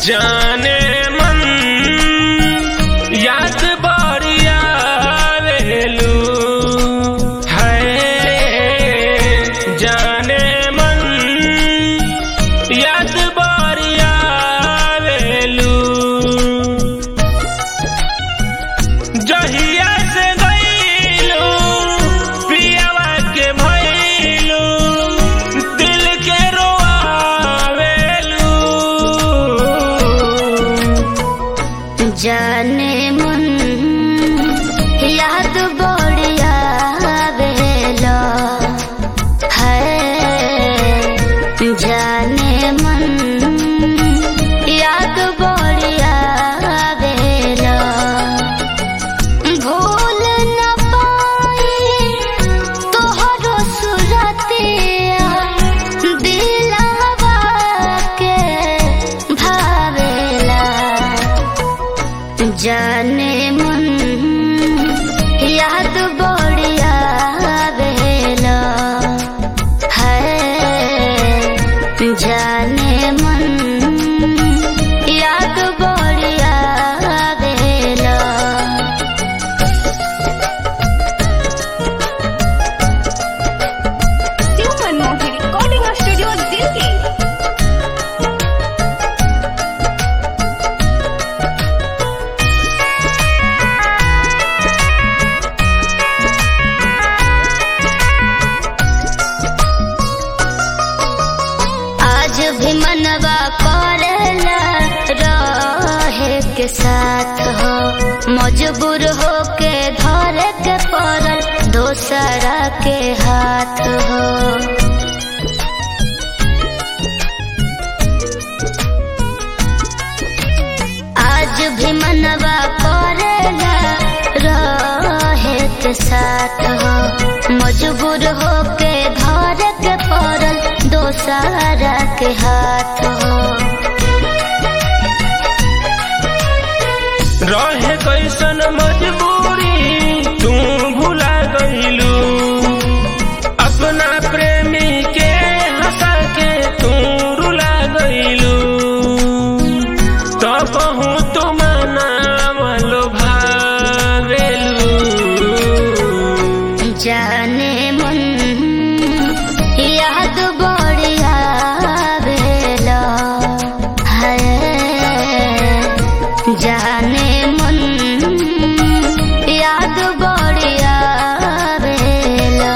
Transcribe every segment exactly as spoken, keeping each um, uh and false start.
जाने मन याद बढ़िया वेलू है, जाने मन याद बढ़िया वेलू। जहिया से गईलू पियावा के भइलू दिल के रोआवेलू। जाने मन याद बढ़िया वेला है, जाने मन याद बढ़िया वेला। भूल न पाई तोहरो सुरतिया दिलवा के भावेला। जाने मन याद बढ़िया वेला है, जाने मन याद बढ़िया वेला। Shiv Manmohan recording studio Delhi. आज भी मनवा करेला रहे के साथ हो, मजबूर हो के धरे के पड़ल दोसरा के हाथ हो। आज भी मनवा करेला रहे के साथ हो, मजबूर हो के धरे के पड़ल दोसरा के हाथ हो। रहे कैसन मजबूरी तू भुला गईलू, अपना प्रेमी के हंसा के तू रुला गईलू। तो कहूँ तो मनावलो भावेलू। जाने मन याद बढ़िया वेला है, जाने मन याद बढ़िया वेला।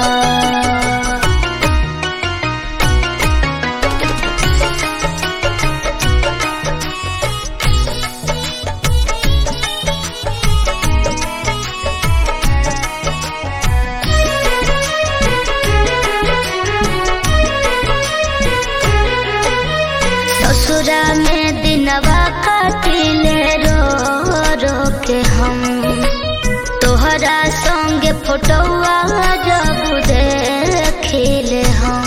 ससुरा में दिनवा काटिले रो रो के हम, तोहरा संगे फोटोआ जब देखिले हम।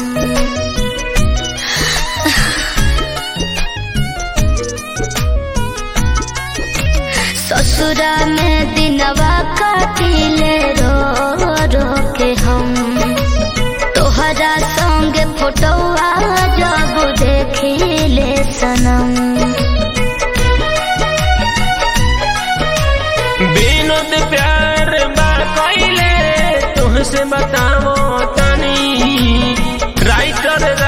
ससुरा में दिनवा काटिले रो रो के हम, तोहरा संगे फोटोआ जब देखिले सनम। बिनोद प्यार बा कइले तुहसे बतावो तनी, राइटर